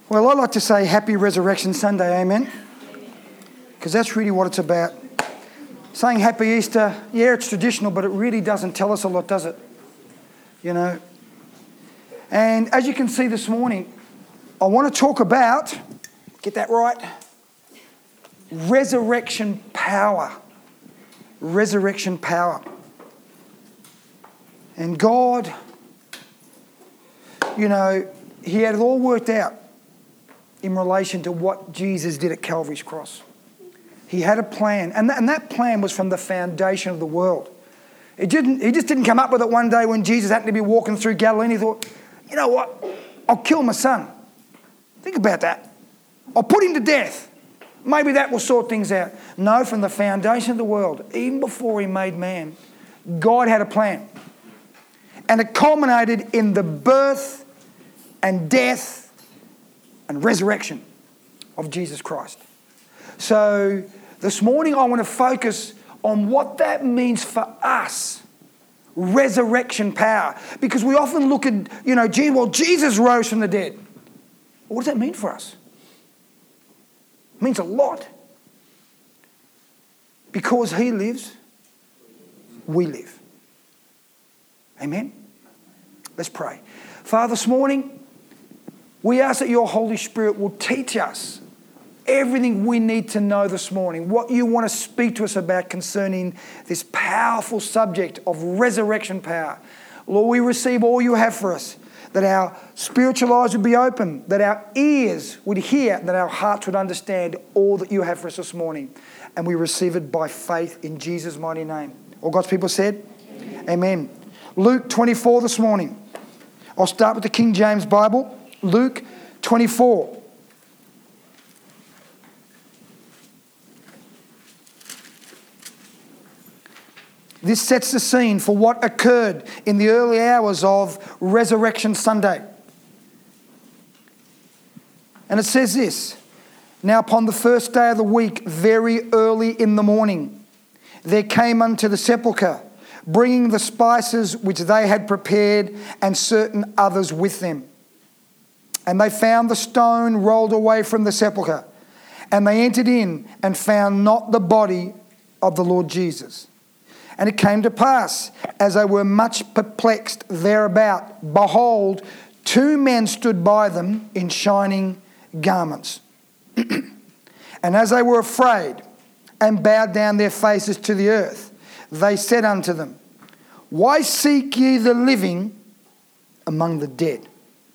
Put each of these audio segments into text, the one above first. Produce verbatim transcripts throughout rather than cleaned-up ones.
Well, I like to say Happy Resurrection Sunday, amen? Because that's really what it's about. Saying Happy Easter, yeah, it's traditional, but it really doesn't tell us a lot, does it? You know? And as you can see this morning, I want to talk about, get that right, resurrection power. Resurrection power. And God, you know, He had it all worked out in relation to what Jesus did at Calvary's cross. He had a plan, and that, and that plan was from the foundation of the world. It didn't, he just didn't come up with it one day when Jesus happened to be walking through Galilee and he thought, you know what, I'll kill my son. Think about that. I'll put him to death. Maybe that will sort things out. No, from the foundation of the world, even before He made man, God had a plan. And it culminated in the birth and death and resurrection of Jesus Christ. So this morning I want to focus on what that means for us. Resurrection power. Because we often look at, you know, gee, well, Jesus rose from the dead. What does that mean for us? It means a lot. Because He lives, we live. Amen? Let's pray. Father, this morning, we ask that Your Holy Spirit will teach us everything we need to know this morning, what You want to speak to us about concerning this powerful subject of resurrection power. Lord, we receive all You have for us, that our spiritual eyes would be open, that our ears would hear, that our hearts would understand all that You have for us this morning. And we receive it by faith in Jesus' mighty name. All God's people said, Amen. Amen. Luke twenty-four this morning. I'll start with the King James Bible. Luke twenty-four. This sets the scene for what occurred in the early hours of Resurrection Sunday. And it says this, now upon the first day of the week, very early in the morning, there came unto the sepulchre, bringing the spices which they had prepared, and certain others with them. And they found the stone rolled away from the sepulchre. And they entered in and found not the body of the Lord Jesus. And it came to pass, as they were much perplexed thereabout, behold, two men stood by them in shining garments. And as they were afraid and bowed down their faces to the earth, they said unto them, why seek ye the living among the dead?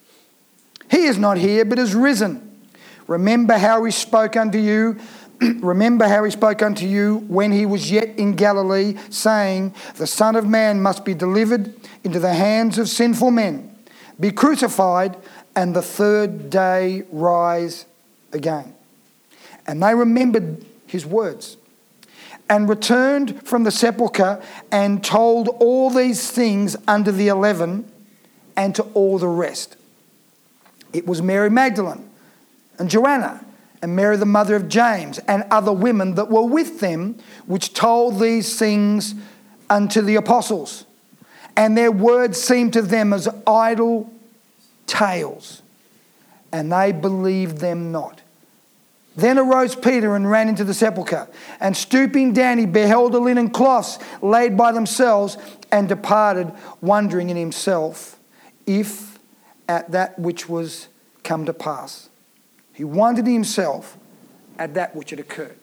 He is not here, but is risen. Remember how He spoke unto you. Remember how He spoke unto you when He was yet in Galilee, saying, the Son of Man must be delivered into the hands of sinful men, be crucified, and the third day rise again. And they remembered His words, and returned from the sepulchre, and told all these things unto the eleven, and to all the rest. It was Mary Magdalene, and Joanna, and Mary the mother of James, and other women that were with them, which told these things unto the apostles. And their words seemed to them as idle tales, and they believed them not. Then arose Peter and ran into the sepulchre, and stooping down he beheld the linen cloths laid by themselves, and departed, wondering in himself if at that which was come to pass. He wondered in himself at that which had occurred.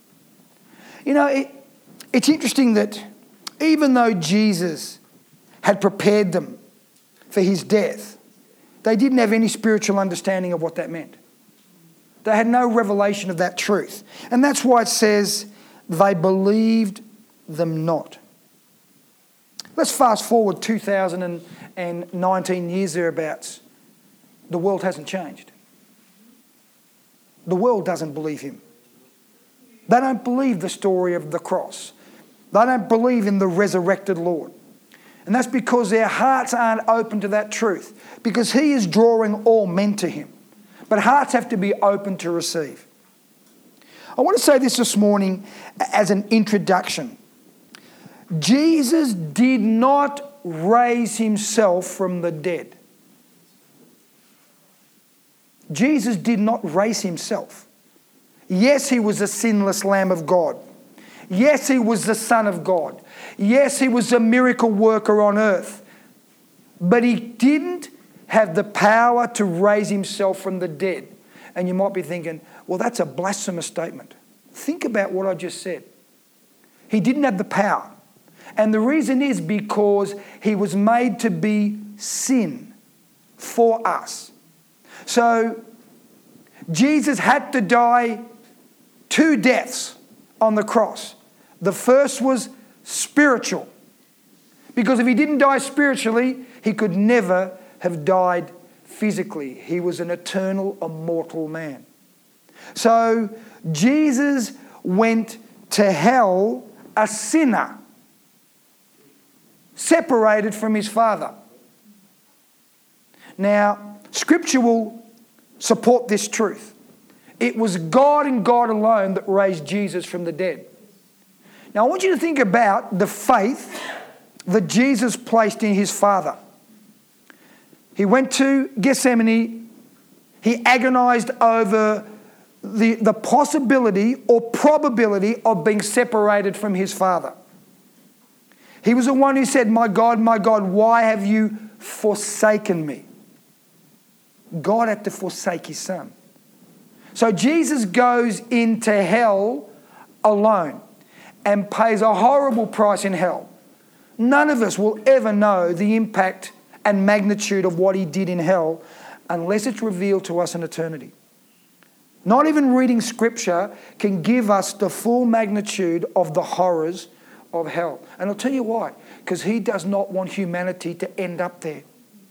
You know, it, it's interesting that even though Jesus had prepared them for His death, they didn't have any spiritual understanding of what that meant. They had no revelation of that truth. And that's why it says, they believed them not. Let's fast forward two thousand nineteen years thereabouts. The world hasn't changed. The world doesn't believe Him. They don't believe the story of the cross. They don't believe in the resurrected Lord. And that's because their hearts aren't open to that truth. Because He is drawing all men to Him. But hearts have to be open to receive. I want to say this this morning as an introduction. Jesus did not raise Himself from the dead. Jesus did not raise himself. Yes, he was a sinless Lamb of God. Yes, he was the Son of God. Yes, he was a miracle worker on earth. But he didn't have the power to raise himself from the dead. And you might be thinking, well, that's a blasphemous statement. Think about what I just said. He didn't have the power. And the reason is because he was made to be sin for us. So Jesus had to die two deaths on the cross. The first was spiritual. Because if he didn't die spiritually, he could never have died physically. He was an eternal, immortal man. So Jesus went to hell a sinner, separated from his Father. Now, Scripture will support this truth. It was God and God alone that raised Jesus from the dead. Now, I want you to think about the faith that Jesus placed in his Father. He went to Gethsemane. He agonized over the, the possibility or probability of being separated from his Father. He was the one who said, "My God, my God, why have you forsaken me?" God had to forsake his Son. So Jesus goes into hell alone and pays a horrible price in hell. None of us will ever know the impact and magnitude of what he did in hell unless it's revealed to us in eternity. Not even reading Scripture can give us the full magnitude of the horrors of hell. And I'll tell you why. Because he does not want humanity to end up there.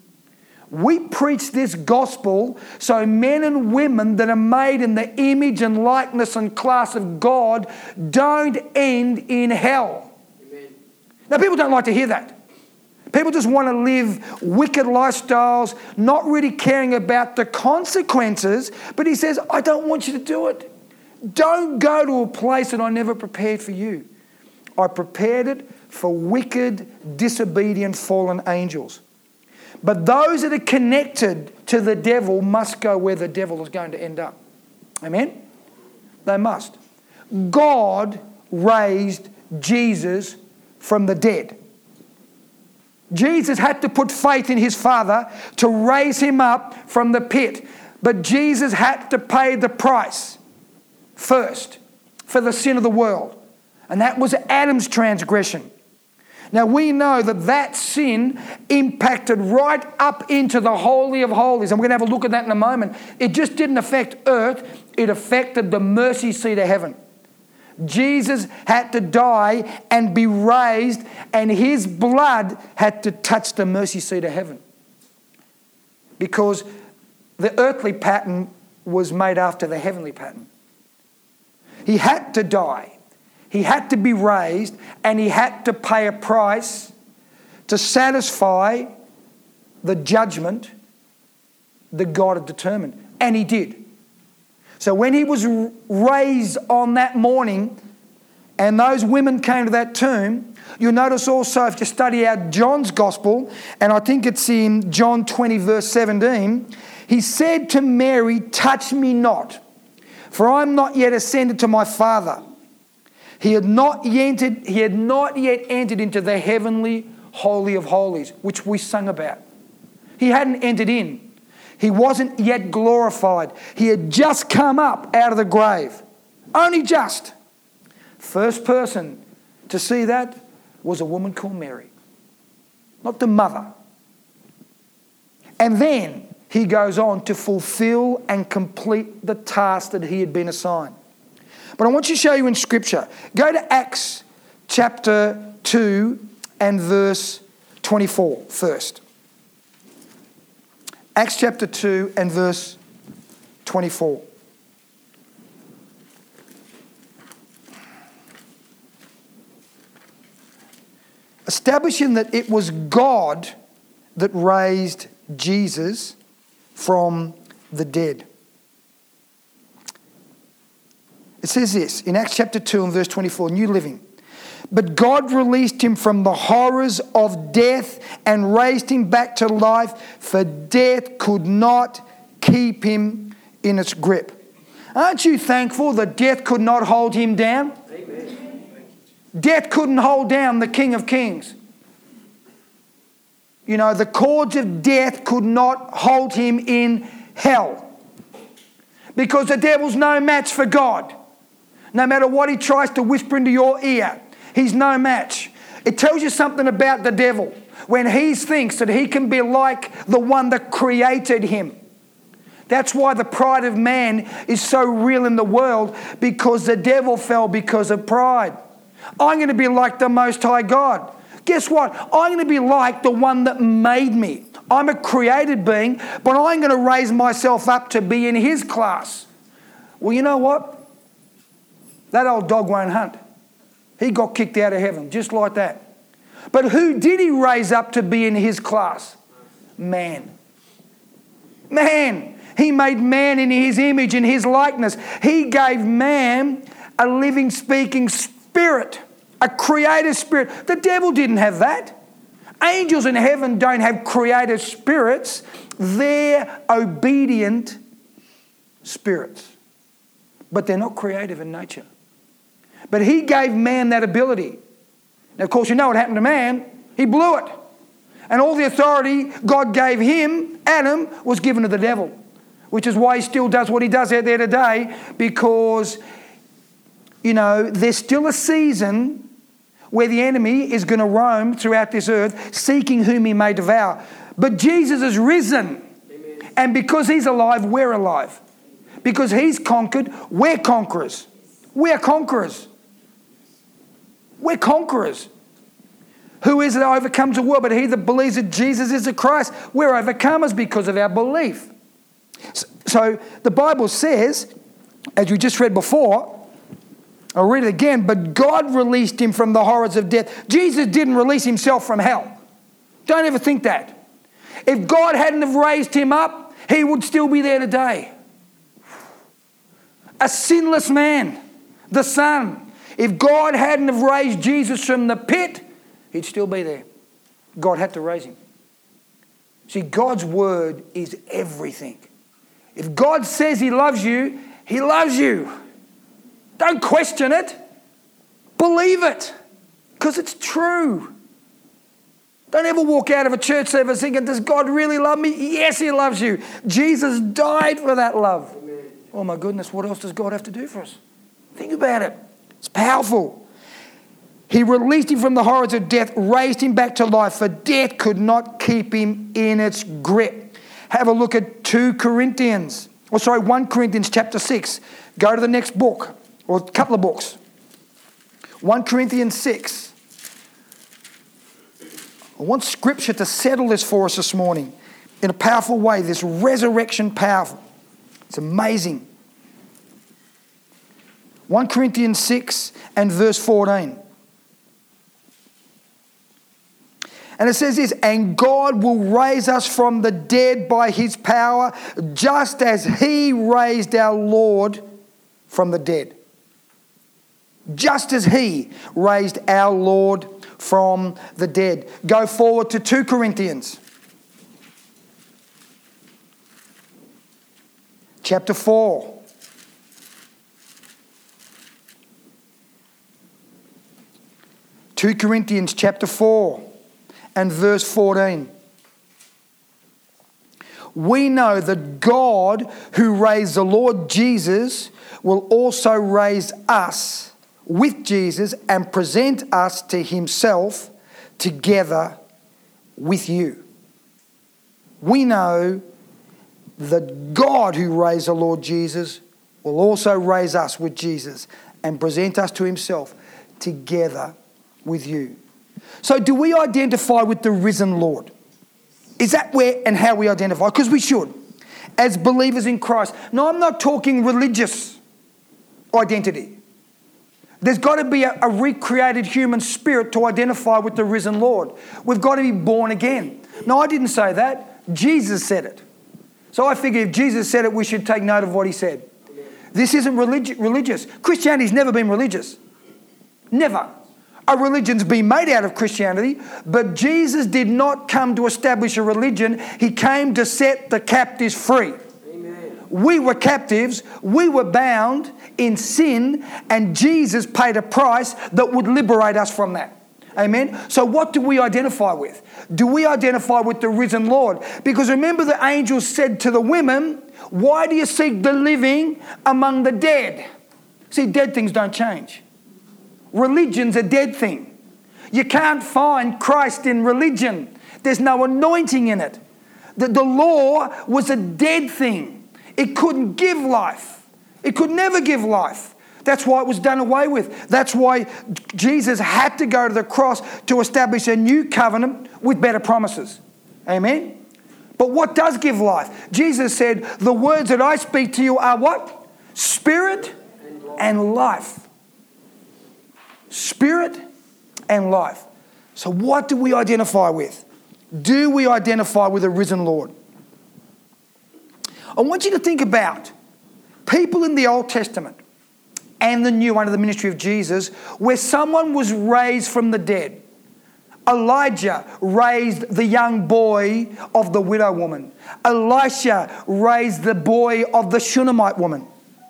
We preach this gospel so men and women that are made in the image and likeness and class of God don't end in hell. Amen. Now, people don't like to hear that. People just want to live wicked lifestyles, not really caring about the consequences. But he says, I don't want you to do it. Don't go to a place that I never prepared for you. I prepared it for wicked, disobedient, fallen angels. But those that are connected to the devil must go where the devil is going to end up. Amen? They must. God raised Jesus from the dead. Jesus had to put faith in his Father to raise him up from the pit. But Jesus had to pay the price first for the sin of the world. And that was Adam's transgression. Now we know that that sin impacted right up into the Holy of Holies. And we're going to have a look at that in a moment. It just didn't affect earth. It affected the mercy seat of heaven. Jesus had to die and be raised, and his blood had to touch the mercy seat of heaven. Because the earthly pattern was made after the heavenly pattern. He had to die. He had to be raised, and he had to pay a price to satisfy the judgment that God had determined. And he did. So when he was raised on that morning and those women came to that tomb, you'll notice also if you study out John's gospel, and I think it's in John twenty verse seventeen, he said to Mary, "Touch me not, for I am not yet ascended to my Father." He had not yet entered, he had not yet entered into the heavenly Holy of Holies, which we sung about. He hadn't entered in. He wasn't yet glorified. He had just come up out of the grave. Only just. First person to see that was a woman called Mary. Not the mother. And then he goes on to fulfill and complete the task that he had been assigned. But I want you to show you in Scripture. Go to Acts chapter two and verse twenty-four first. Acts chapter two and verse twenty-four. Establishing that it was God that raised Jesus from the dead. It says this in Acts chapter two and verse twenty-four, New Living. But God released him from the horrors of death and raised him back to life, for death could not keep him in its grip. Aren't you thankful that death could not hold him down? Amen. Death couldn't hold down the King of Kings. You know, the cords of death could not hold him in hell. Because the devil's no match for God. No matter what he tries to whisper into your ear, he's no match. It tells you something about the devil when he thinks that he can be like the one that created him. That's why the pride of man is so real in the world, because the devil fell because of pride. I'm going to be like the Most High God. Guess what? I'm going to be like the one that made me. I'm a created being, but I'm going to raise myself up to be in his class. Well, you know what? That old dog won't hunt. He got kicked out of heaven, just like that. But who did he raise up to be in his class? Man. Man. He made man in his image, in his likeness. He gave man a living, speaking spirit, a creative spirit. The devil didn't have that. Angels in heaven don't have creative spirits. They're obedient spirits. But they're not creative in nature. But he gave man that ability. Now, of course, you know what happened to man. He blew it. And all the authority God gave him, Adam, was given to the devil. Which is why he still does what he does out there today, because, you know, there's still a season where the enemy is going to roam throughout this earth, seeking whom he may devour. But Jesus is risen. Amen. And because he's alive, we're alive. Because he's conquered, we're conquerors. We're conquerors. We're conquerors. Who is it that overcomes the world? But he that believes that Jesus is the Christ. We're overcomers because of our belief. So the Bible says, as we just read before, I'll read it again, but God released him from the horrors of death. Jesus didn't release himself from hell. Don't ever think that. If God hadn't have raised him up, he would still be there today. A sinless man, the Son. If God hadn't have raised Jesus from the pit, he'd still be there. God had to raise him. See, God's word is everything. If God says he loves you, he loves you. Don't question it. Believe it. Because it's true. Don't ever walk out of a church service thinking, does God really love me? Yes, he loves you. Jesus died for that love. Amen. Oh my goodness, what else does God have to do for us? Think about it. It's powerful. He released him from the horrors of death, raised him back to life, for death could not keep him in its grip. Have a look at two Corinthians, or sorry, First Corinthians chapter six. Go to the next book, or a couple of books. First Corinthians six. I want Scripture to settle this for us this morning in a powerful way, this resurrection power. It's amazing. First Corinthians six and verse fourteen. And it says this, and God will raise us from the dead by his power, just as he raised our Lord from the dead. Just as he raised our Lord from the dead. Go forward to Second Corinthians. Chapter four. Second Corinthians chapter four. And verse fourteen. We know that God who raised the Lord Jesus will also raise us with Jesus and present us to himself together with you. We know that God who raised the Lord Jesus will also raise us with Jesus and present us to himself together with you. So do we identify with the risen Lord? Is that where and how we identify? Because we should, as believers in Christ. No, I'm not talking religious identity. There's got to be a, a recreated human spirit to identify with the risen Lord. We've got to be born again. No, I didn't say that. Jesus said it. So I figure if Jesus said it, we should take note of what he said. This isn't religi- religious. Christianity's never been religious. Never. A religion's been made out of Christianity, but Jesus did not come to establish a religion. He came to set the captives free. Amen. we were captives, we were bound in sin, and Jesus paid a price that would liberate us from that. Amen? So what do we identify with? Do we identify with the risen Lord? Because remember, the angel said to the women, why do you seek the living among the dead? See, dead things don't change. Religion's a dead thing. You can't find Christ in religion. There's no anointing in it. The, the law was a dead thing. It couldn't give life. It could never give life. That's why it was done away with. That's why Jesus had to go to the cross to establish a new covenant with better promises. Amen? But what does give life? Jesus said, the words that I speak to you are what? Spirit and life. Spirit and life. So what do we identify with? Do we identify with a risen Lord? I want you to think about people in the Old Testament and the New under the ministry of Jesus where someone was raised from the dead. Elijah raised the young boy of the widow woman. Elisha raised the boy of the Shunammite woman.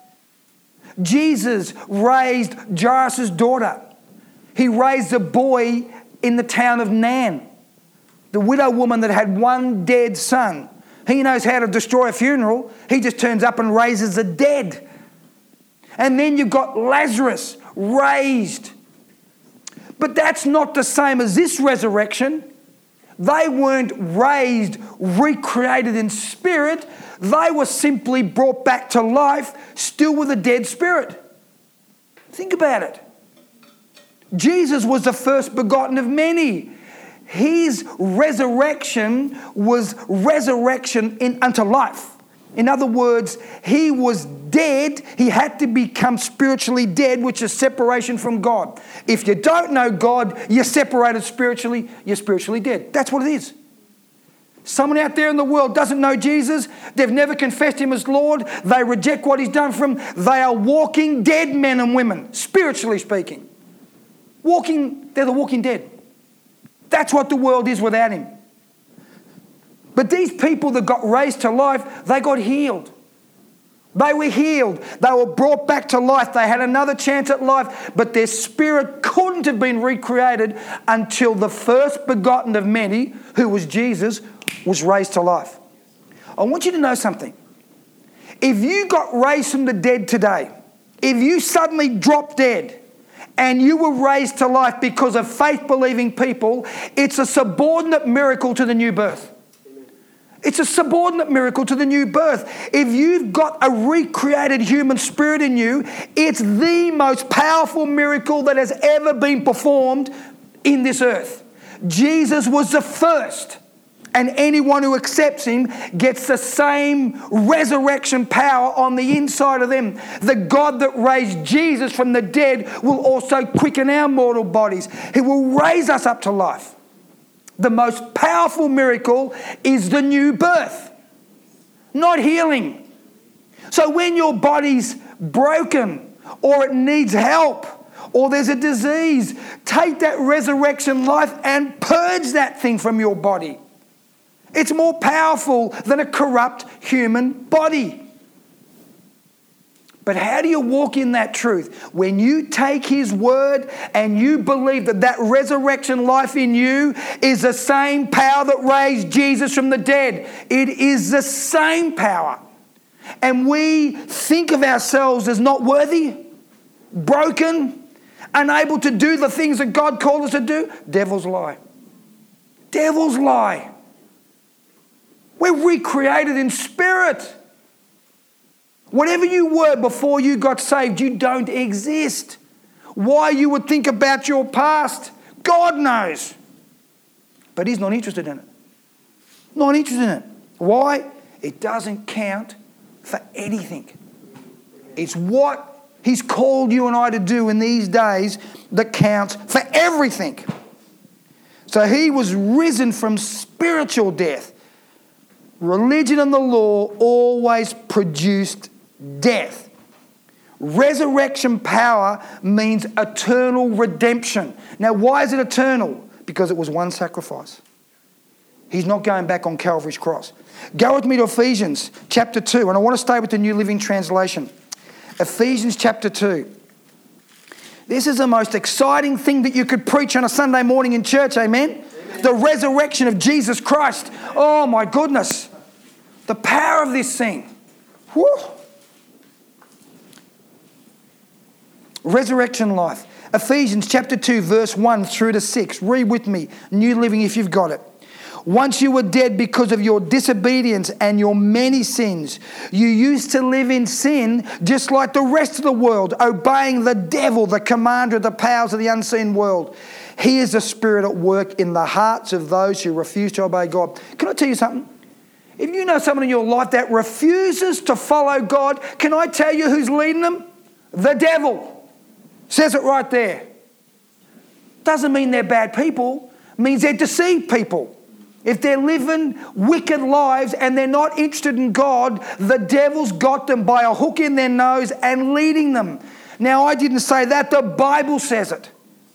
Jesus raised Jairus' daughter. He raised a boy in the town of Nan. The widow woman that had one dead son. He knows how to destroy a funeral. He just turns up and raises the dead. And then you've got Lazarus raised. But that's not the same as this resurrection. They weren't raised, recreated in spirit. They were simply brought back to life, still with a dead spirit. Think about it. Jesus was the first begotten of many. His resurrection was resurrection in, unto life. In other words, he was dead. He had to become spiritually dead, which is separation from God. If you don't know God, you're separated spiritually, you're spiritually dead. That's what it is. Someone out there in the world doesn't know Jesus. They've never confessed him as Lord. They reject what he's done for them. They are walking dead men and women, spiritually speaking. Walking, they're the walking dead. That's what the world is without him. But these people that got raised to life, they got healed. They were healed. They were brought back to life. They had another chance at life, but their spirit couldn't have been recreated until the first begotten of many, who was Jesus, was raised to life. I want you to know something. If you got raised from the dead today, if you suddenly dropped dead, and you were raised to life because of faith-believing people, it's a subordinate miracle to the new birth. It's a subordinate miracle to the new birth. If you've got a recreated human spirit in you, it's the most powerful miracle that has ever been performed in this earth. Jesus was the first. And anyone who accepts him gets the same resurrection power on the inside of them. The God that raised Jesus from the dead will also quicken our mortal bodies. He will raise us up to life. The most powerful miracle is the new birth, not healing. So when your body's broken or it needs help or there's a disease, take that resurrection life and purge that thing from your body. It's more powerful than a corrupt human body. But how do you walk in that truth? When you take his word and you believe that that resurrection life in you is the same power that raised Jesus from the dead. It is the same power. And we think of ourselves as not worthy, broken, unable to do the things that God called us to do. Devil's lie. Devil's lie. We're recreated in spirit. Whatever you were before you got saved, you don't exist. Why you would think about your past, God knows. But he's not interested in it. Not interested in it. Why? It doesn't count for anything. It's what he's called you and I to do in these days that counts for everything. So he was risen from spiritual death. Religion and the law always produced death. Resurrection power means eternal redemption. Now, why is it eternal? Because it was one sacrifice. He's not going back on Calvary's cross. Go with me to Ephesians chapter two, and I want to stay with the New Living Translation. Ephesians chapter two. This is the most exciting thing that you could preach on a Sunday morning in church, amen? Amen. The resurrection of Jesus Christ. Oh my goodness. The power of this thing. Whew. Resurrection life. Ephesians chapter two, verse one through to six. Read with me, New Living if you've got it. Once you were dead because of your disobedience and your many sins, you used to live in sin just like the rest of the world, obeying the devil, the commander of the powers of the unseen world. He is the spirit at work in the hearts of those who refuse to obey God. Can I tell you something? If you know someone in your life that refuses to follow God, can I tell you who's leading them? The devil. Says it right there. Doesn't mean they're bad people. Means they're deceived people. If they're living wicked lives and they're not interested in God, the devil's got them by a hook in their nose and leading them. Now, I didn't say that. The Bible says it.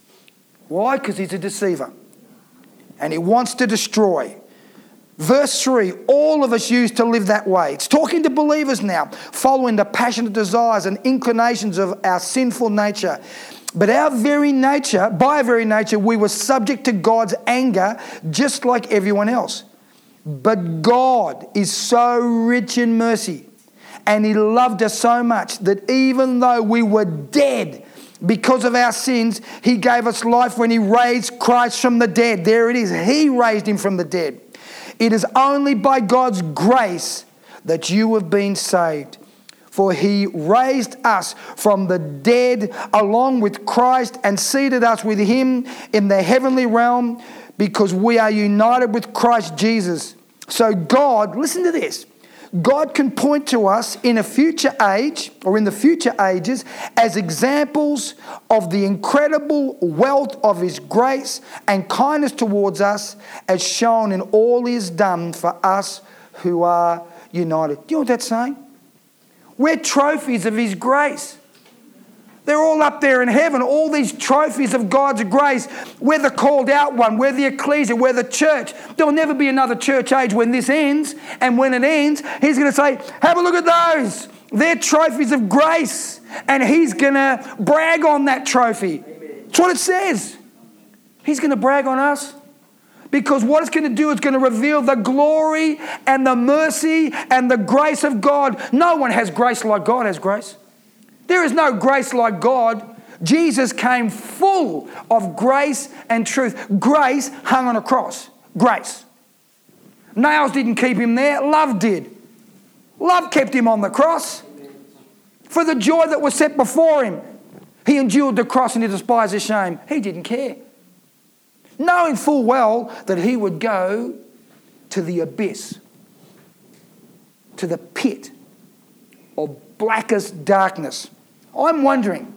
Why? Because he's a deceiver. And he wants to destroy. Verse three, all of us used to live that way. It's talking to believers now, following the passionate desires and inclinations of our sinful nature. But our very nature, by our very nature, we were subject to God's anger just like everyone else. But God is so rich in mercy, and He loved us so much that even though we were dead because of our sins, He gave us life when He raised Christ from the dead. There it is. He raised Him from the dead. It is only by God's grace that you have been saved. For He raised us from the dead along with Christ and seated us with Him in the heavenly realm because we are united with Christ Jesus. So God, listen to this, God can point to us in a future age or in the future ages as examples of the incredible wealth of His grace and kindness towards us as shown in all He has done for us who are united. Do you know what that's saying? We're trophies of His grace. They're all up there in heaven, all these trophies of God's grace. We're the called out one, we're the ecclesia, we're the church. There'll never be another church age when this ends. And when it ends, He's going to say, have a look at those. They're trophies of grace. And He's going to brag on that trophy. Amen. That's what it says. He's going to brag on us. Because what it's going to do is going to reveal the glory and the mercy and the grace of God. No one has grace like God has grace. There is no grace like God. Jesus came full of grace and truth. Grace hung on a cross. Grace. Nails didn't keep Him there. Love did. Love kept Him on the cross. For the joy that was set before Him, He endured the cross and He despised the shame. He didn't care. Knowing full well that He would go to the abyss, to the pit of blackest darkness. I'm wondering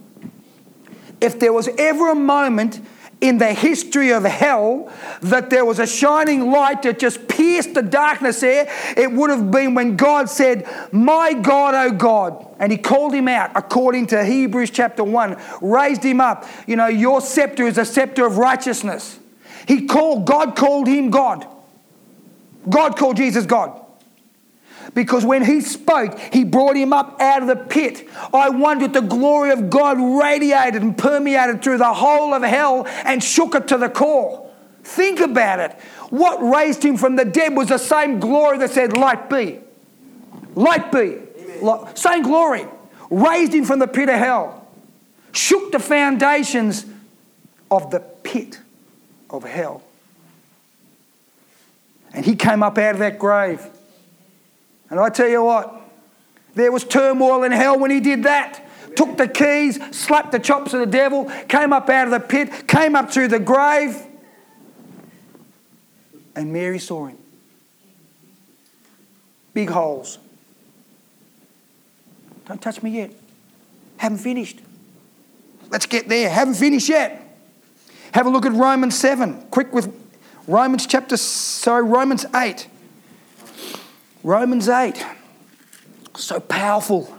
if there was ever a moment in the history of hell that there was a shining light that just pierced the darkness there, it would have been when God said, my God, oh God. And He called Him out according to Hebrews chapter one, raised Him up. You know, your scepter is a scepter of righteousness. He called, God called Him God. God called Jesus God. Because when He spoke, He brought Him up out of the pit. I wonder if the glory of God radiated and permeated through the whole of hell and shook it to the core. Think about it. What raised Him from the dead was the same glory that said, light be. Light be. Light. Same glory. Raised Him from the pit of hell. Shook the foundations of the pit of hell. And He came up out of that grave. And I tell you what, there was turmoil in hell when He did that. Took the keys, slapped the chops of the devil, came up out of the pit, came up through the grave. And Mary saw Him. Big holes. Don't touch me yet. Haven't finished. Let's get there. Haven't finished yet. Have a look at Romans seven. Quick with Romans chapter, sorry, Romans eight. Romans eight. So powerful.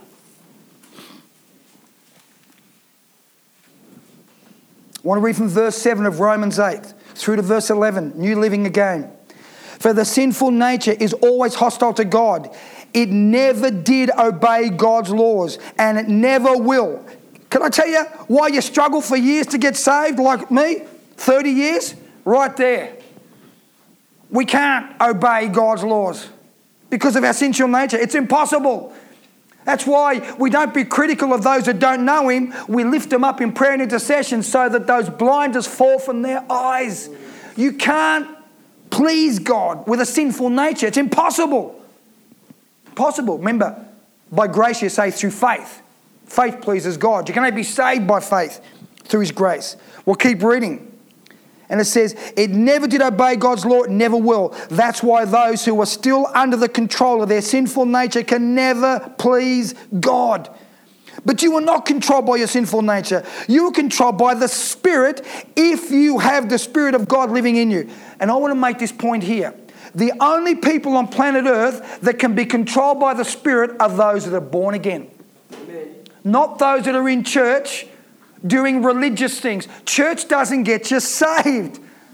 I want to read from verse seven of Romans eight through to verse eleven, New Living Again. For the sinful nature is always hostile to God. It never did obey God's laws, and it never will. Can I tell you why you struggle for years to get saved, like me? thirty years? Right there. We can't obey God's laws because of our sinful nature. It's impossible. That's why we don't be critical of those that don't know Him. We lift them up in prayer and intercession so that those blinders fall from their eyes. You can't please God with a sinful nature. It's impossible. Impossible. Remember, by grace you're saved through faith. Faith pleases God. You can only be saved by faith through His grace. We'll keep reading. And it says, it never did obey God's law, it never will. That's why those who are still under the control of their sinful nature can never please God. But you are not controlled by your sinful nature. You are controlled by the Spirit if you have the Spirit of God living in you. And I want to make this point here. The only people on planet Earth that can be controlled by the Spirit are those that are born again. Amen. Not those that are in church doing religious things. Church doesn't get you saved.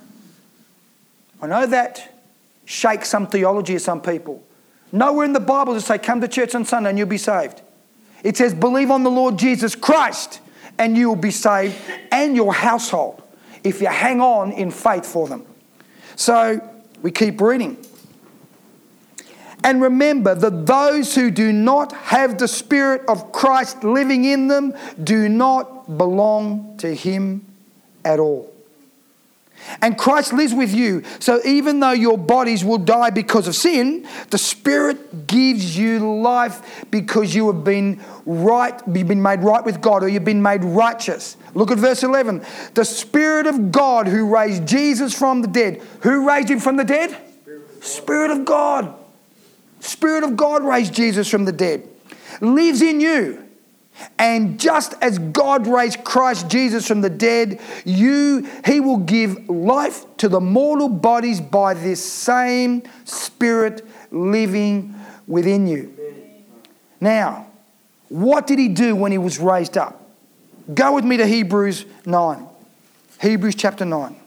I know that shakes some theology of some people. Nowhere in the Bible does it say come to church on Sunday and you'll be saved. It says believe on the Lord Jesus Christ and you will be saved, and your household, if you hang on in faith for them. So we keep reading. And remember that those who do not have the Spirit of Christ living in them do not belong to Him at all. And Christ lives with you. So even though your bodies will die because of sin, the Spirit gives you life because you have been right, you've been made right with God, or you've been made righteous. Look at verse eleven. The Spirit of God who raised Jesus from the dead. Who raised Him from the dead? Spirit of God. Spirit of God raised Jesus from the dead. Lives in you. And just as God raised Christ Jesus from the dead, you, He will give life to the mortal bodies by this same Spirit living within you. Now, what did He do when He was raised up? Go with me to Hebrews nine. Hebrews chapter nine.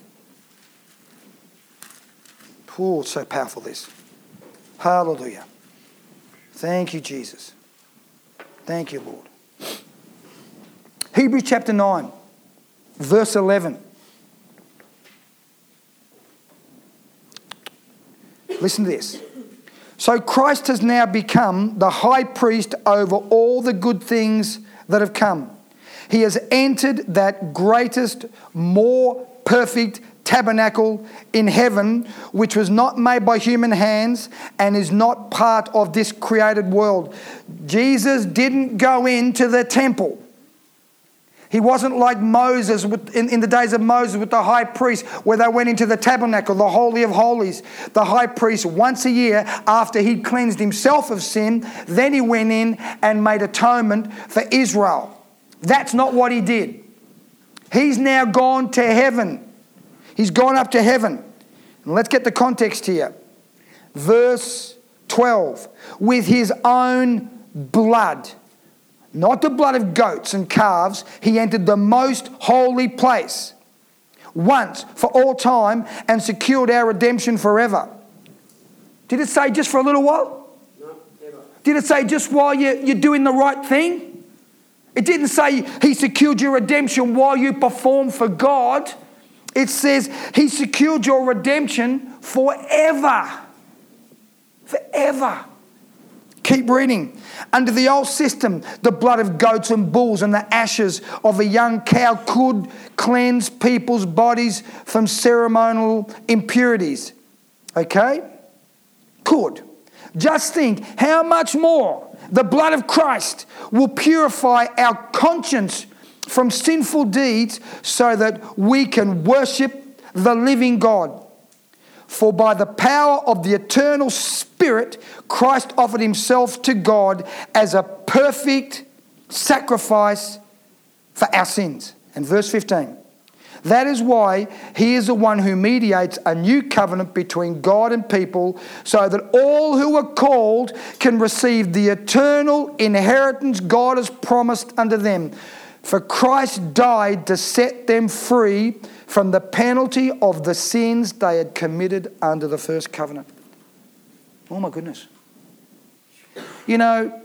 Oh, it's so powerful this. Hallelujah. Thank you, Jesus. Thank you, Lord. Hebrews chapter nine, verse eleven. Listen to this. So Christ has now become the high priest over all the good things that have come. He has entered that greatest, more perfect tabernacle in heaven, which was not made by human hands and is not part of this created world. Jesus didn't go into the temple. He wasn't like Moses with, in, in the days of Moses with the high priest, where they went into the tabernacle, the Holy of Holies. The high priest once a year, after he'd cleansed himself of sin, then he went in and made atonement for Israel. That's not what he did. He's now gone to heaven. He's gone up to heaven. And let's get the context here. Verse twelve. With His own blood, not the blood of goats and calves, He entered the most holy place once for all time and secured our redemption forever. Did it say just for a little while? No, never. Did it say just while you're, you're doing the right thing? It didn't say He secured your redemption while you perform for God. It says He secured your redemption forever. Forever. Keep reading. Under the old system, the blood of goats and bulls and the ashes of a young cow could cleanse people's bodies from ceremonial impurities. Okay? Could. Just think how much more the blood of Christ will purify our conscience from sinful deeds so that we can worship the living God. For by the power of the eternal Spirit, Christ offered Himself to God as a perfect sacrifice for our sins. And verse fifteen. That is why He is the one who mediates a new covenant between God and people, so that all who are called can receive the eternal inheritance God has promised unto them. For Christ died to set them free from the penalty of the sins they had committed under the first covenant. Oh my goodness. You know,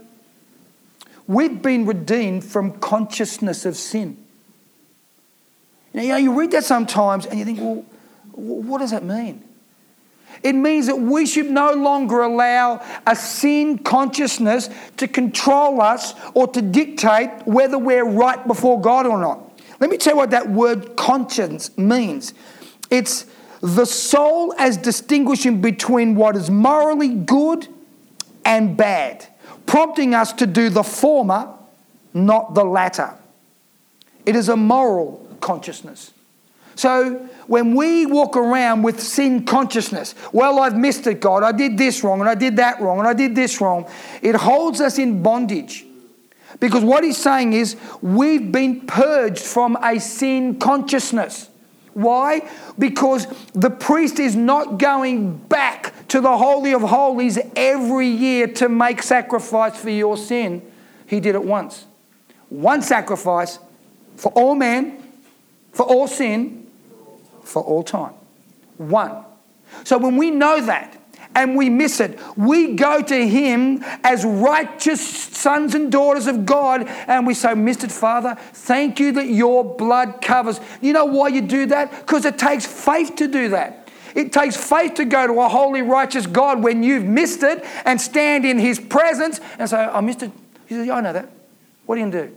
we've been redeemed from consciousness of sin. Now, you know, you read that sometimes and you think, well, what does that mean? It means that we should no longer allow a sin consciousness to control us or to dictate whether we're right before God or not. Let me tell you what that word conscience means. It's the soul as distinguishing between what is morally good and bad, prompting us to do the former, not the latter. It is a moral consciousness. So when we walk around with sin consciousness, well, I've missed it, God, I did this wrong and I did that wrong and I did this wrong, it holds us in bondage. Because what he's saying is we've been purged from a sin consciousness. Why? Because the priest is not going back to the Holy of Holies every year to make sacrifice for your sin. He did it once. One sacrifice for all men, for all sin, for all time. One. So when we know that and we miss it, we go to him as righteous sons and daughters of God and we say, Mister Father, thank you that your blood covers. You know why you do that? Because it takes faith to do that. It takes faith to go to a holy, righteous God when you've missed it and stand in his presence and say, I missed it. He says, yeah, I know that. What are you going to do?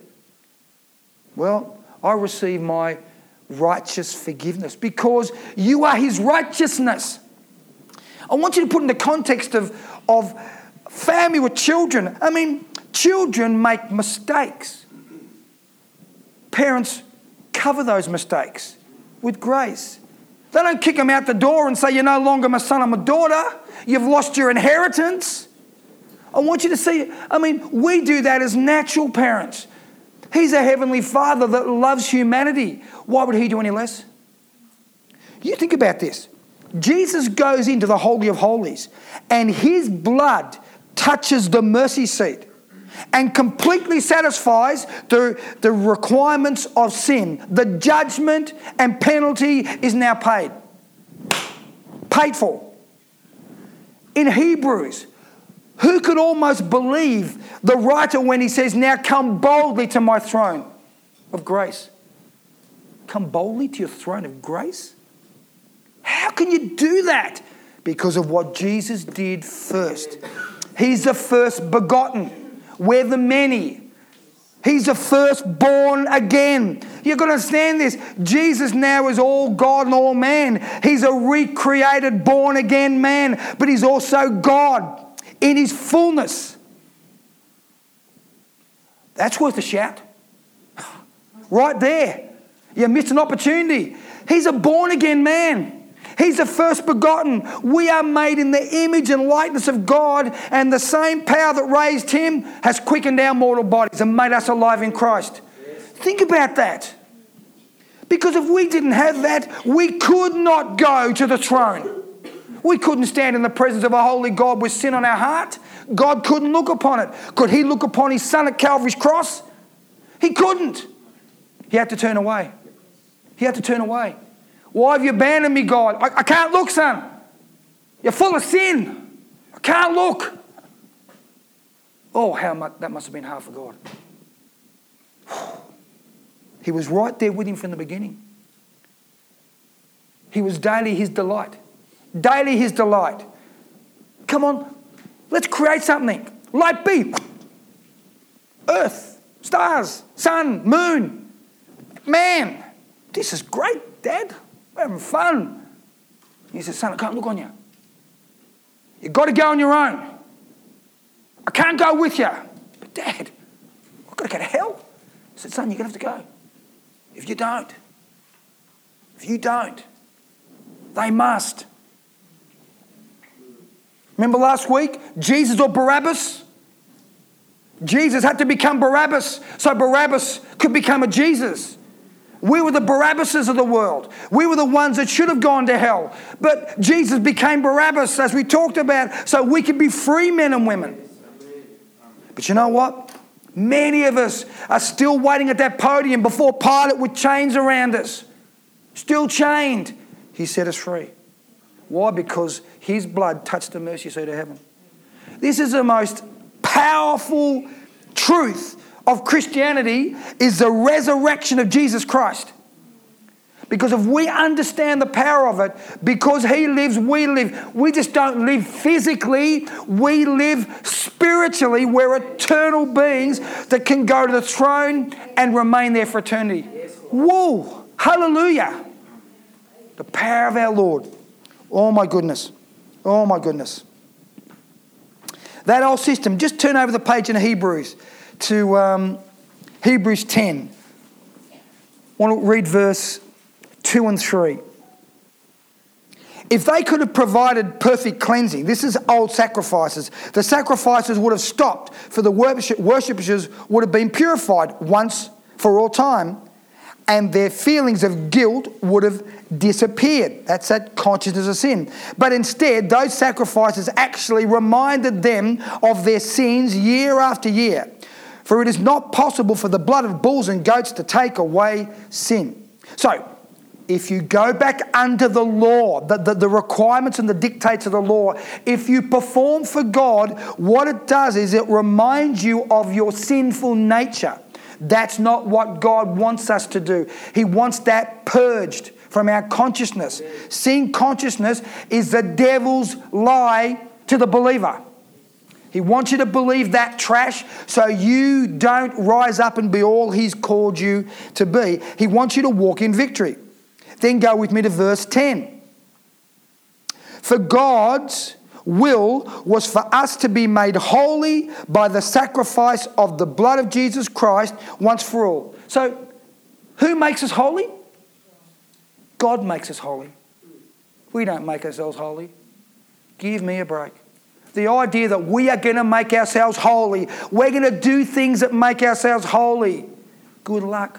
Well, I receive my righteous forgiveness because you are his righteousness. I want you to put in the context of, of family with children. I mean, children make mistakes. Parents cover those mistakes with grace. They don't kick them out the door and say, you're no longer my son or my daughter. You've lost your inheritance. I want you to see, I mean, we do that as natural parents. He's a heavenly Father that loves humanity. Why would he do any less? You think about this. Jesus goes into the Holy of Holies and his blood touches the mercy seat and completely satisfies the, the requirements of sin. The judgment and penalty is now paid. Paid for. In Hebrews, who could almost believe the writer when he says, now come boldly to my throne of grace? Come boldly to your throne of grace? How can you do that? Because of what Jesus did first. He's the first begotten. We're the many. He's the firstborn again. You've got to understand this. Jesus now is all God and all man. He's a recreated, born again man, but he's also God in his fullness. That's worth a shout. Right there. You missed an opportunity. He's a born again man. He's the first begotten. We are made in the image and likeness of God, and the same power that raised him has quickened our mortal bodies and made us alive in Christ. Think about that. Because if we didn't have that, we could not go to the throne. We couldn't stand in the presence of a holy God with sin on our heart. God couldn't look upon it. Could he look upon his son at Calvary's cross? He couldn't. He had to turn away. He had to turn away. Why have you abandoned me, God? I, I can't look, son. You're full of sin. I can't look. Oh, how much that must have been hard for God. He was right there with him from the beginning. He was daily his delight. Daily his delight. Come on, let's create something. Light be. Earth, stars, sun, moon. Man, this is great, Dad. We're having fun. He said, son, I can't look on you. You've got to go on your own. I can't go with you. But Dad, I've got to go to hell. I said, son, you're going to have to go. If you don't, if you don't, they must. Remember last week, Jesus or Barabbas? Jesus had to become Barabbas so Barabbas could become a Jesus. We were the Barabbases of the world. We were the ones that should have gone to hell. But Jesus became Barabbas, as we talked about, so we could be free men and women. But you know what? Many of us are still waiting at that podium before Pilate with chains around us. Still chained. He set us free. Why? Because his blood touched the mercy seat of heaven. This is the most powerful truth of Christianity, is the resurrection of Jesus Christ. Because if we understand the power of it, because he lives, we live. We just don't live physically. We live spiritually. We're eternal beings that can go to the throne and remain there for eternity. Whoa! Hallelujah! The power of our Lord. Oh my goodness. Oh my goodness. That old system. Just turn over the page in Hebrews to um, Hebrews ten. I want to read verse two and three. If they could have provided perfect cleansing, this is old sacrifices, the sacrifices would have stopped, for the worship, worshippers would have been purified once for all time, and their feelings of guilt would have disappeared. That's that consciousness of sin. But instead, those sacrifices actually reminded them of their sins year after year. For it is not possible for the blood of bulls and goats to take away sin. So, if you go back under the law, the, the, the requirements and the dictates of the law, if you perform for God, what it does is it reminds you of your sinful nature. That's not what God wants us to do. He wants that purged from our consciousness. Sin consciousness is the devil's lie to the believer. He wants you to believe that trash so you don't rise up and be all he's called you to be. He wants you to walk in victory. Then go with me to verse ten. For God's will was for us to be made holy by the sacrifice of the blood of Jesus Christ once for all. So, who makes us holy? God makes us holy. We don't make ourselves holy. Give me a break. The idea that we are going to make ourselves holy, we're going to do things that make ourselves holy. Good luck.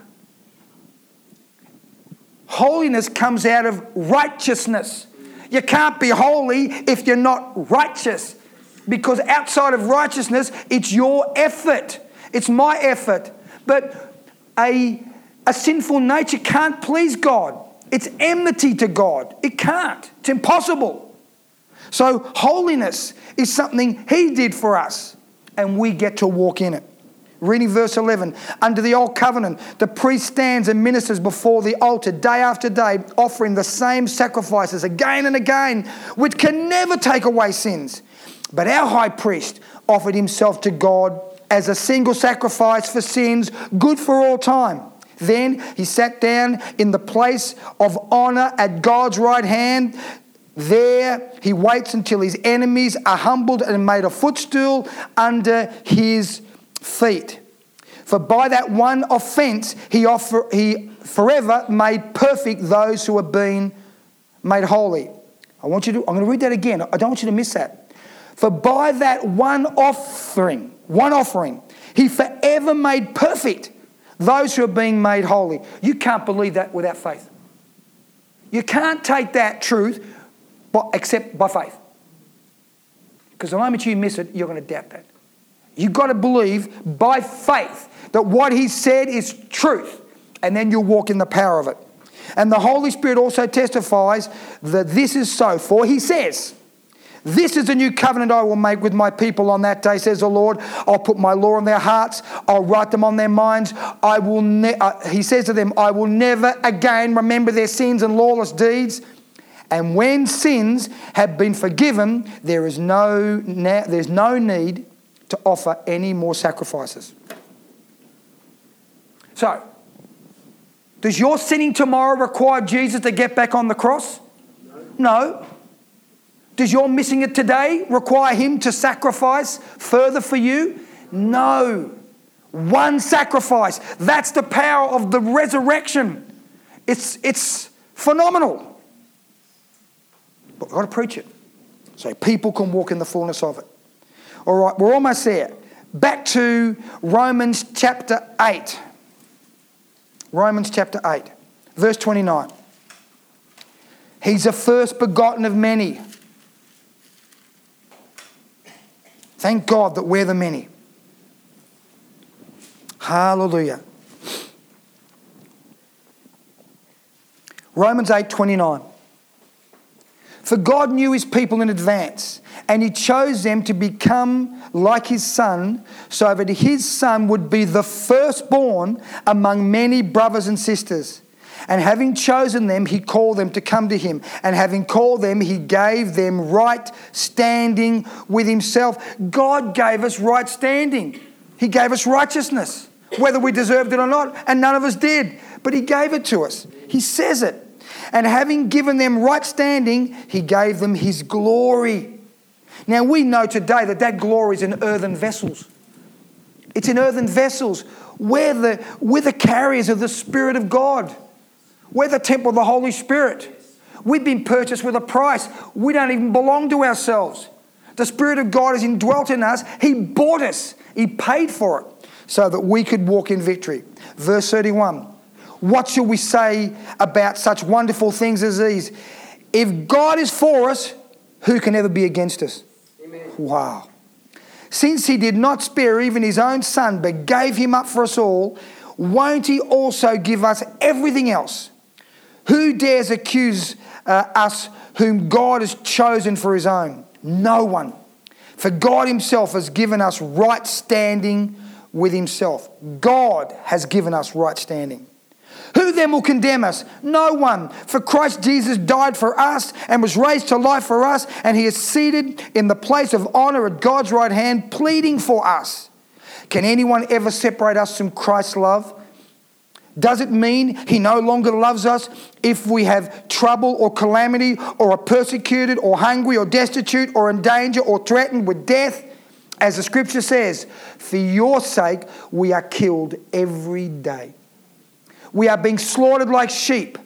Holiness comes out of righteousness. You can't be holy if you're not righteous. Because outside of righteousness, it's your effort. It's my effort. But a, a sinful nature can't please God. It's enmity to God. It can't. It's impossible. So holiness is something he did for us, and we get to walk in it. Reading verse eleven, under the old covenant, the priest stands and ministers before the altar day after day, offering the same sacrifices again and again, which can never take away sins. But our high priest offered himself to God as a single sacrifice for sins, good for all time. Then he sat down in the place of honour at God's right hand. There he waits until his enemies are humbled and made a footstool under his feet. For by that one offence he offer, he forever made perfect those who have been made holy. I want you to, I'm going to read that again. I don't want you to miss that. For by that one offering, one offering, he forever made perfect those who are being made holy. You can't believe that without faith. You can't take that truth except by faith. Because the moment you miss it, you're going to doubt that. You've got to believe by faith that what he said is truth, and then you'll walk in the power of it. And the Holy Spirit also testifies that this is so. For he says, this is the new covenant I will make with my people on that day, says the Lord. I'll put my law in their hearts. I'll write them on their minds. I will. Ne- uh, he says to them, I will never again remember their sins and lawless deeds. And when sins have been forgiven, there is no there's no need to offer any more sacrifices. So, does your sinning tomorrow require Jesus to get back on the cross? No. No. Does your missing it today require him to sacrifice further for you? No. One sacrifice. That's the power of the resurrection. It's, it's phenomenal. But we've got to preach it so people can walk in the fullness of it. All right, we're almost there. Back to Romans chapter eight. Romans chapter eight, verse twenty-nine. He's the first begotten of many. Thank God that we're the many. Hallelujah. Romans eight twenty-nine. For God knew his people in advance, and he chose them to become like his son, so that his son would be the firstborn among many brothers and sisters. And having chosen them, he called them to come to him. And having called them, he gave them right standing with himself. God gave us right standing. He gave us righteousness, whether we deserved it or not. And none of us did. But he gave it to us. He says it. And having given them right standing, he gave them his glory. Now we know today that that glory is in earthen vessels. It's in earthen vessels. We're the, we're the carriers of the Spirit of God. We're the temple of the Holy Spirit. We've been purchased with a price. We don't even belong to ourselves. The Spirit of God is indwelt in us. He bought us. He paid for it so that we could walk in victory. Verse thirty-one. What shall we say about such wonderful things as these? If God is for us, who can ever be against us? Amen. Wow. Since he did not spare even his own son, but gave him up for us all, won't he also give us everything else? Who dares accuse uh, us whom God has chosen for his own? No one. For God himself has given us right standing with himself. God has given us right standing. Who then will condemn us? No one. For Christ Jesus died for us and was raised to life for us, and he is seated in the place of honour at God's right hand, pleading for us. Can anyone ever separate us from Christ's love? Does it mean he no longer loves us if we have trouble or calamity, or are persecuted or hungry or destitute or in danger or threatened with death? As the scripture says, for your sake we are killed every day. We are being slaughtered like sheep.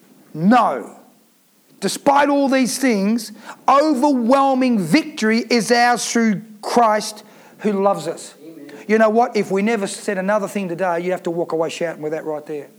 No. Despite all these things, overwhelming victory is ours through Christ who loves us. Amen. You know what? If we never said another thing today, you'd have to walk away shouting with that right there.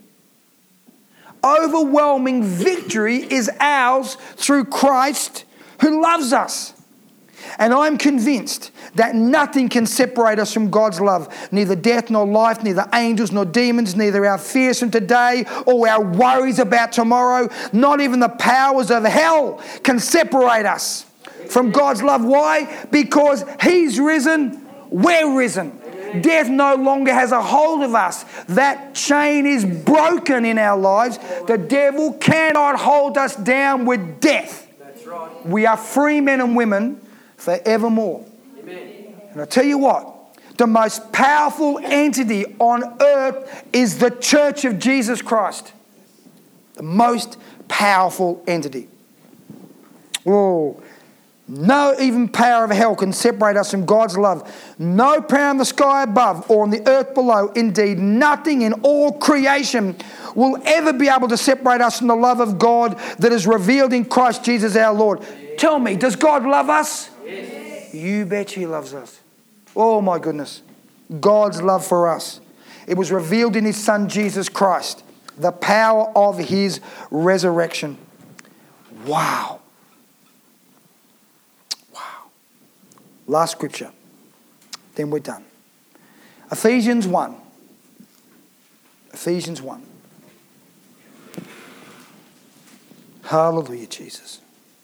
Overwhelming victory is ours through Christ who loves us. And I'm convinced that nothing can separate us from God's love. Neither death nor life, neither angels nor demons, neither our fears from today or our worries about tomorrow, not even the powers of hell can separate us from God's love. Why? Because he's risen, we're risen. Death no longer has a hold of us. That chain is broken in our lives. The devil cannot hold us down with death. That's right. We are free men and women forevermore. Amen. And I tell you what, the most powerful entity on earth is the Church of Jesus Christ. The most powerful entity. Whoa. No even power of hell can separate us from God's love. No power in the sky above or on the earth below. Indeed, nothing in all creation will ever be able to separate us from the love of God that is revealed in Christ Jesus our Lord. Tell me, does God love us? Yes. You bet he loves us. Oh my goodness. God's love for us. It was revealed in his son Jesus Christ. The power of his resurrection. Wow. Wow. Last scripture. Then we're done. Ephesians one. Ephesians one. Hallelujah, Jesus.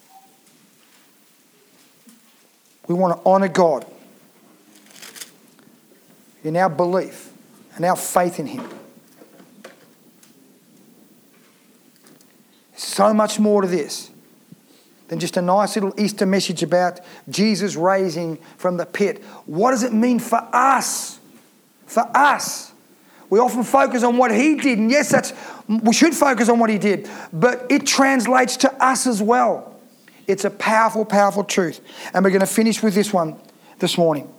We want to honour God in our belief and our faith in him. So much more to this than just a nice little Easter message about Jesus raising from the pit. What does it mean for us? For us. We often focus on what he did, and yes, that's we should focus on what he did, but it translates to us as well. It's a powerful, powerful truth. And we're going to finish with this one this morning.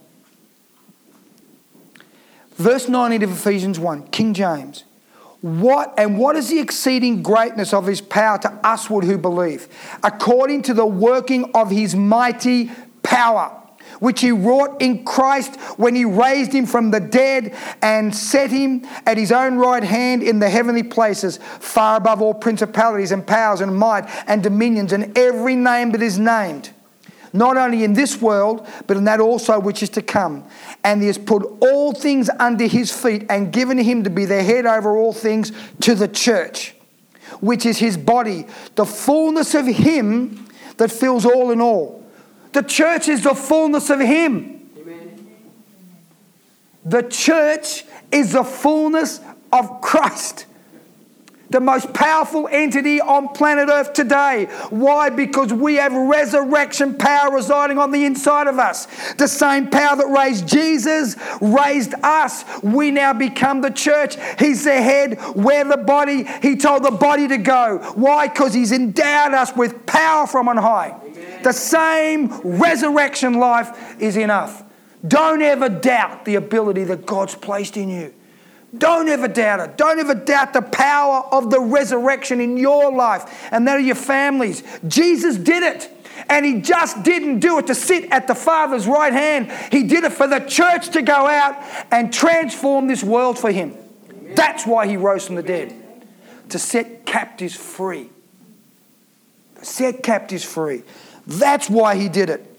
Verse nineteen of Ephesians one, King James. What and what is the exceeding greatness of his power to usward who believe, according to the working of his mighty power, which he wrought in Christ when he raised him from the dead and set him at his own right hand in the heavenly places, far above all principalities and powers and might and dominions and every name that is named, not only in this world, but in that also which is to come. And he has put all things under his feet and given him to be the head over all things to the church, which is his body, the fullness of him that fills all in all. The church is the fullness of him. Amen. The church is the fullness of Christ. The most powerful entity on planet Earth today. Why? Because we have resurrection power residing on the inside of us. The same power that raised Jesus raised us. We now become the church. He's the head. We're the body. He told the body to go. Why? Because he's endowed us with power from on high. Amen. The same resurrection life is in us. Don't ever doubt the ability that God's placed in you. Don't ever doubt it. Don't ever doubt the power of the resurrection in your life and that of your families. Jesus did it. And he just didn't do it to sit at the Father's right hand. He did it for the church to go out and transform this world for him. Amen. That's why he rose from the dead. To set captives free. To set captives free. That's why he did it.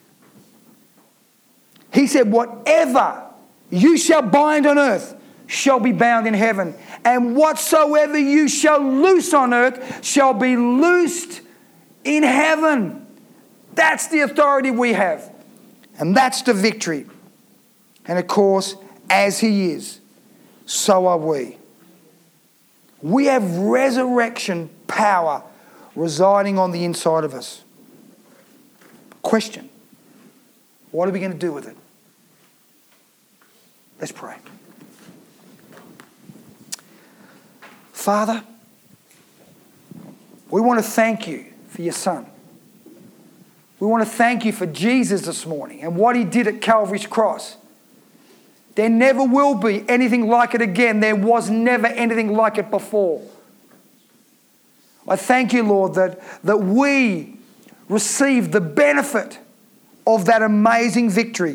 He said, whatever you shall bind on earth shall be bound in heaven. And whatsoever you shall loose on earth shall be loosed in heaven. That's the authority we have. And that's the victory. And of course, as he is, so are we. We have resurrection power residing on the inside of us. Question: what are we going to do with it? Let's pray. Father, we want to thank you for your Son. We want to thank you for Jesus this morning and what he did at Calvary's cross. There never will be anything like it again. There was never anything like it before. I thank you, Lord, that, that we received the benefit of that amazing victory.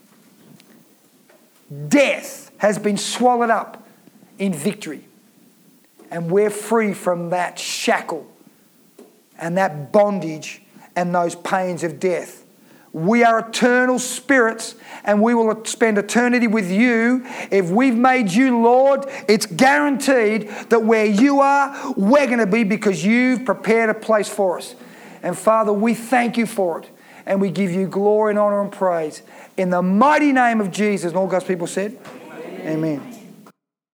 Death has been swallowed up in victory. And we're free from that shackle and that bondage and those pains of death. We are eternal spirits and we will spend eternity with you. If we've made you Lord, it's guaranteed that where you are, we're going to be, because you've prepared a place for us. And Father, we thank you for it. And we give you glory and honor and praise. In the mighty name of Jesus. And all God's people said, Amen. Amen.